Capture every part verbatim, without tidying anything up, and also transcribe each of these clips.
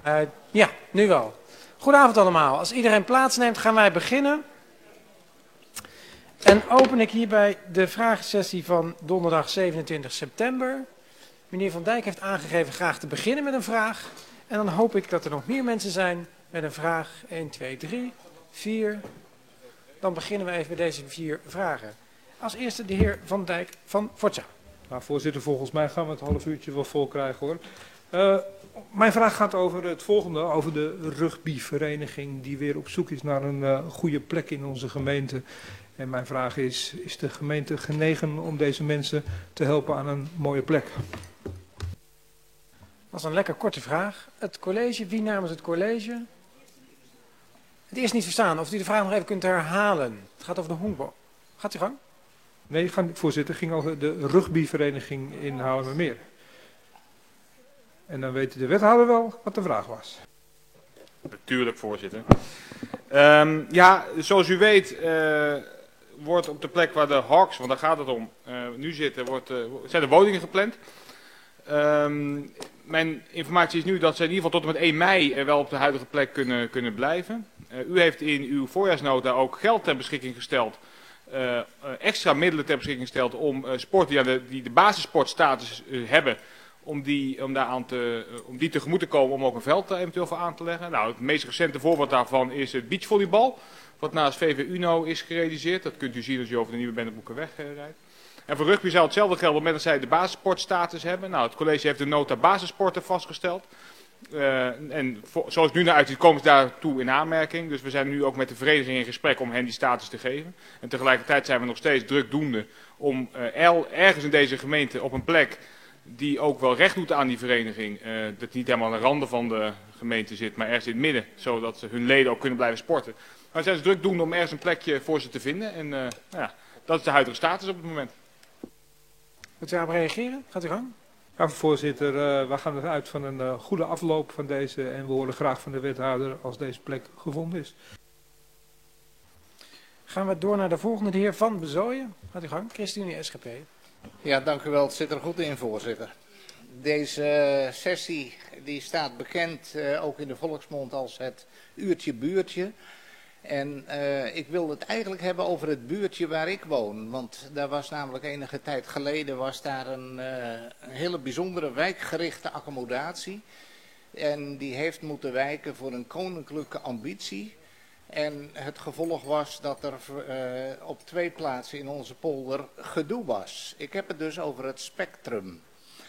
Uh, ja, nu wel. Goedenavond allemaal. Als iedereen plaatsneemt gaan wij beginnen. En open ik hierbij de vragensessie van donderdag zevenentwintig september. Meneer Van Dijk heeft aangegeven graag te beginnen met een vraag. En dan hoop ik dat er nog meer mensen zijn met een vraag. een, twee, drie, vier. Dan beginnen we even met deze vier vragen. Als eerste de heer Van Dijk van Forza. Nou, voorzitter, volgens mij gaan we het half uurtje wel vol krijgen hoor. Uh, mijn vraag gaat over het volgende, over de rugbyvereniging die weer op zoek is naar een uh, goede plek in onze gemeente. En mijn vraag is, is de gemeente genegen om deze mensen te helpen aan een mooie plek? Dat is een lekker korte vraag. Het college, wie namens het college? Het is niet verstaan, of u de vraag nog even kunt herhalen. Het gaat over de honkbal. Gaat u gang? Nee, voorzitter, het ging over de rugbyvereniging in Haarlemmermeer. En dan weet de wethouder wel wat de vraag was. Natuurlijk, voorzitter. Um, ja, zoals u weet uh, wordt op de plek waar de Hawks, want daar gaat het om, uh, nu zitten, wordt, uh, zijn de woningen gepland. Um, mijn informatie is nu dat ze in ieder geval tot en met één mei uh, wel op de huidige plek kunnen, kunnen blijven. Uh, u heeft in uw voorjaarsnota ook geld ter beschikking gesteld. Uh, uh, extra middelen ter beschikking gesteld om uh, sporten die, die de basissportstatus uh, hebben, om die, om, daar aan te, uh, om die tegemoet te komen om ook een veld uh, eventueel voor aan te leggen. Nou, het meest recente voorbeeld daarvan is het beachvolleybal, wat naast V V Uno is gerealiseerd. Dat kunt u zien als u over de Nieuwe Bennebroekenweg uh, rijdt. En voor rugby zou hetzelfde gelden op het moment dat zij de basissportstatus hebben. Nou, het college heeft de nota basissporten vastgesteld. Uh, en voor, zoals het nu naar uitziet komen ze daartoe in aanmerking. Dus we zijn nu ook met de vereniging in gesprek om hen die status te geven. En tegelijkertijd zijn we nog steeds drukdoende om uh, ergens in deze gemeente op een plek die ook wel recht doet aan die vereniging. Uh, dat niet helemaal aan de randen van de gemeente zit, maar ergens in het midden. Zodat ze hun leden ook kunnen blijven sporten. Maar we zijn dus drukdoende om ergens een plekje voor ze te vinden. En uh, nou ja, dat is de huidige status op het moment. Wilt u daarop reageren? Gaat u gang. Ja, voorzitter, uh, we gaan eruit van een uh, goede afloop van deze en we horen graag van de wethouder als deze plek gevonden is. Gaan we door naar de volgende, de heer Van Bezooyen. Gaat u gang, ChristenUnie S G P. Ja, dank u wel. Het zit er goed in, voorzitter. Deze uh, sessie die staat bekend uh, ook in de volksmond als het uurtje buurtje. En uh, ik wil het eigenlijk hebben over het buurtje waar ik woon. Want daar was namelijk enige tijd geleden was daar een, uh, een hele bijzondere wijkgerichte accommodatie. En die heeft moeten wijken voor een koninklijke ambitie. En het gevolg was dat er uh, op twee plaatsen in onze polder gedoe was. Ik heb het dus over het spectrum.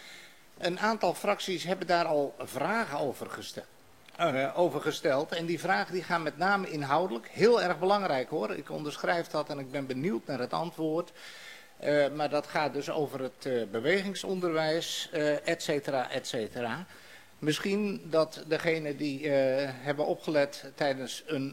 Een aantal fracties hebben daar al vragen over gesteld. Uh, over gesteld. En die vragen die gaan met name inhoudelijk. Heel erg belangrijk hoor. Ik onderschrijf dat en ik ben benieuwd naar het antwoord. Uh, maar dat gaat dus over het uh, bewegingsonderwijs, uh, et cetera, et cetera. Misschien dat degenen die uh, hebben opgelet tijdens een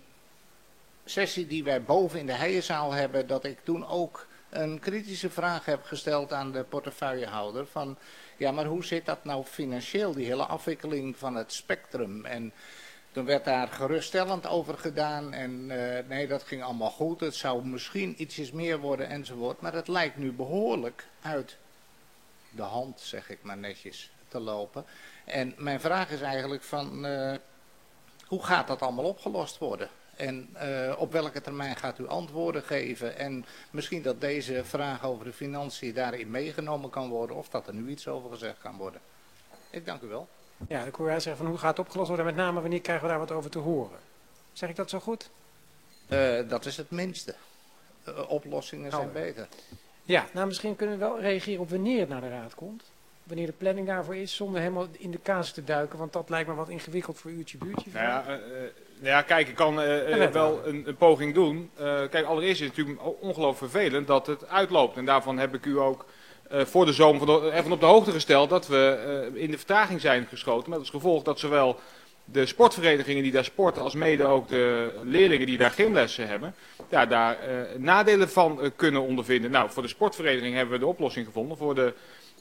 sessie die wij boven in de Heijenzaal hebben, dat ik toen ook een kritische vraag heb gesteld aan de portefeuillehouder van, ja, maar hoe zit dat nou financieel, die hele afwikkeling van het spectrum? En toen werd daar geruststellend over gedaan en uh, nee, dat ging allemaal goed, het zou misschien ietsjes meer worden enzovoort, maar het lijkt nu behoorlijk uit de hand, zeg ik maar netjes, te lopen. En mijn vraag is eigenlijk van, uh, hoe gaat dat allemaal opgelost worden? En uh, op welke termijn gaat u antwoorden geven? En misschien dat deze vraag over de financiën daarin meegenomen kan worden. Of dat er nu iets over gezegd kan worden. Ik dank u wel. Ja, ik hoor jij zeggen van hoe gaat het opgelost worden. Met name wanneer krijgen we daar wat over te horen. Zeg ik dat zo goed? Uh, dat is het minste. Uh, oplossingen zijn oh. beter. Ja, nou misschien kunnen we wel reageren op wanneer het naar de raad komt. Wanneer de planning daarvoor is, zonder helemaal in de casus te duiken. Want dat lijkt me wat ingewikkeld voor uurtje buurtje. Nou ja, uh, ja, kijk, ik kan uh, uh, wel een, een poging doen. Uh, kijk, allereerst is het natuurlijk ongelooflijk vervelend dat het uitloopt. En daarvan heb ik u ook uh, voor de zomer van de, even op de hoogte gesteld dat we uh, in de vertraging zijn geschoten. Met als gevolg dat zowel de sportverenigingen die daar sporten, als mede ook de leerlingen die daar gymlessen hebben, ja, daar uh, nadelen van uh, kunnen ondervinden. Nou, voor de sportvereniging hebben we de oplossing gevonden. Voor de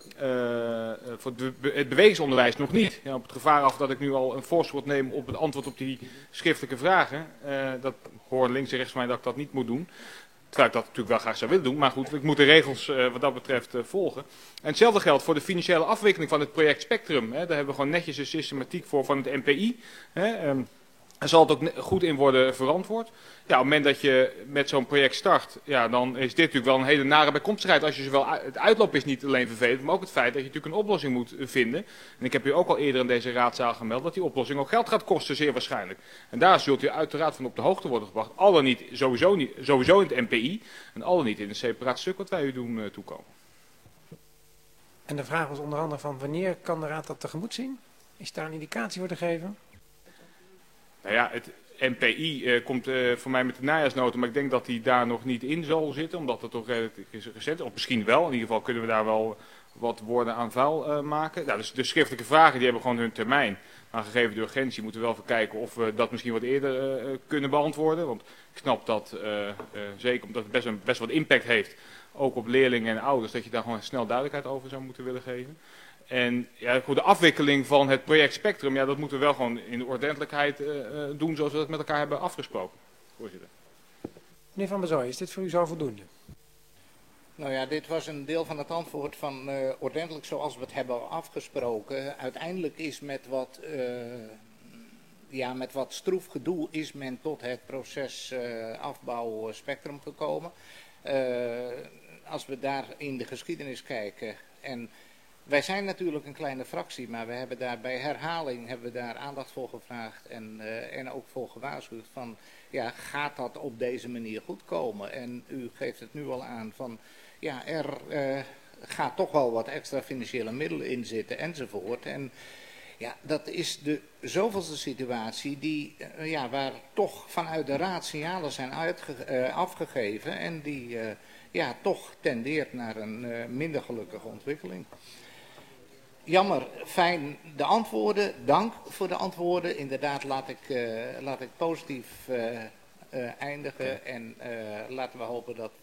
Uh, voor de, het bewegingsonderwijs nog niet. Ja, op het gevaar af dat ik nu al een voorschot neem op het antwoord op die schriftelijke vragen. Uh, dat hoor links en rechts van mij dat ik dat niet moet doen. Terwijl ik dat natuurlijk wel graag zou willen doen. Maar goed, ik moet de regels uh, wat dat betreft uh, volgen. En hetzelfde geldt voor de financiële afwikkeling van het project Spectrum. Hè. Daar hebben we gewoon netjes een systematiek voor van het N P I. Hè. Um, Daar zal het ook goed in worden verantwoord. Ja, op het moment dat je met zo'n project start, ja, dan is dit natuurlijk wel een hele nare bijkomstigheid. Als je zowel, het uitloop is niet alleen vervelend, maar ook het feit dat je natuurlijk een oplossing moet vinden. En ik heb u ook al eerder in deze raadzaal gemeld dat die oplossing ook geld gaat kosten, zeer waarschijnlijk. En daar zult u uiteraard van op de hoogte worden gebracht. Al dan niet, sowieso, niet, sowieso in het N P I en al dan niet in een separaat stuk wat wij u doen uh, toekomen. En de vraag was onder andere van wanneer kan de raad dat tegemoet zien? Is daar een indicatie voor te geven? Nou ja, het N P I uh, komt uh, voor mij met de najaarsnota, maar ik denk dat die daar nog niet in zal zitten, omdat het toch redelijk is recent. Of misschien wel, in ieder geval kunnen we daar wel wat woorden aan vuil uh, maken. Nou, dus de schriftelijke vragen die hebben gewoon hun termijn. Maar gegeven de urgentie moeten we wel even kijken of we dat misschien wat eerder uh, kunnen beantwoorden. Want ik snap dat, uh, uh, zeker omdat het best, een, best wat impact heeft, ook op leerlingen en ouders, dat je daar gewoon snel duidelijkheid over zou moeten willen geven. En ja, goed, de afwikkeling van het project Spectrum, ja, dat moeten we wel gewoon in de ordentelijkheid uh, doen zoals we dat met elkaar hebben afgesproken. Voorzitter. Meneer Van Bezooy, is dit voor u zo voldoende? Nou ja, dit was een deel van het antwoord van uh, ordentelijk zoals we het hebben afgesproken. Uiteindelijk is met wat, uh, ja, met wat stroef gedoe is men tot het proces uh, afbouw uh, Spectrum gekomen. Uh, als we daar in de geschiedenis kijken en... Wij zijn natuurlijk een kleine fractie, maar we hebben daar bij herhaling hebben we daar aandacht voor gevraagd en, uh, en ook voor gewaarschuwd van, ja, gaat dat op deze manier goed komen? En u geeft het nu al aan van, ja, er uh, gaat toch wel wat extra financiële middelen in zitten enzovoort. En ja, dat is de zoveelste situatie die, uh, ja, waar toch vanuit de raad signalen zijn uitge uh, afgegeven en die, uh, ja, toch tendeert naar een uh, minder gelukkige ontwikkeling. Jammer, fijn de antwoorden, dank voor de antwoorden. Inderdaad, laat ik, uh, laat ik positief uh, uh, eindigen en uh, laten we hopen dat...